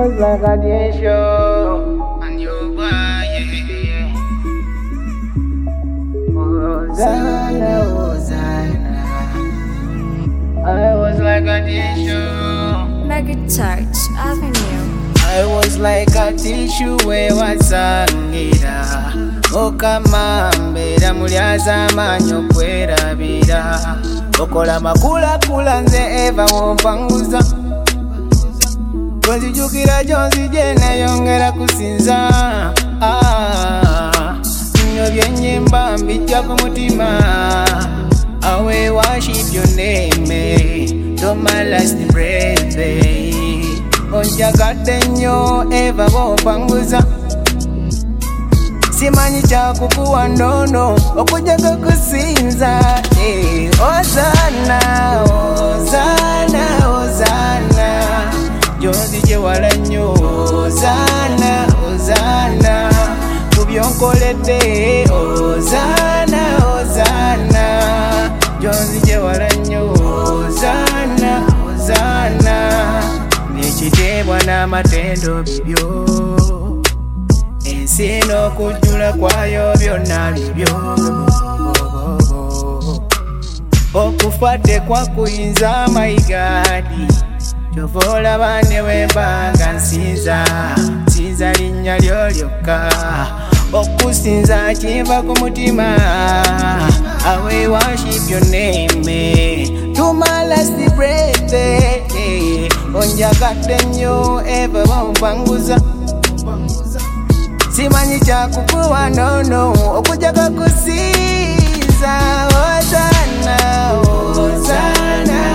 was like a day show, and you were, yeah. Hosanna, Hosanna. I was like a day show. Mega Touch Avenue. I was like a tissue where wasangira okamambera mulyaza amanyo kwerabira okola makula nze eva wompanguza gonzijukira gyonzije nayongera kusinza nyo byenyimba mbijja ku mutima I worship your name to my last breath onjagadde nnyo eva wompanguza simanyi kyakukuwa ndono okujjaga kusinza Hosanna, Hosanna, Hosanna gyonzi gyewala nnyo Hosanna, Hosanna ku byonkoledde Hosanna, Hosanna gyonzi gyewala nnyo Hosanna, Hosanna ekiteebwa n'amatendo bibyo ensi n'okujjula kwayo byonna bibyo okufa tekwakuyinza maigadi kyova olaba ne wembanga nsinza linnya lyo lyokka okusinza kiva ku mutima I worship your name to my last breath onjagadde nnyo eva wompanguza simanyi kyakukuwa nono okujjaga kusinza Hosanna, Hosanna,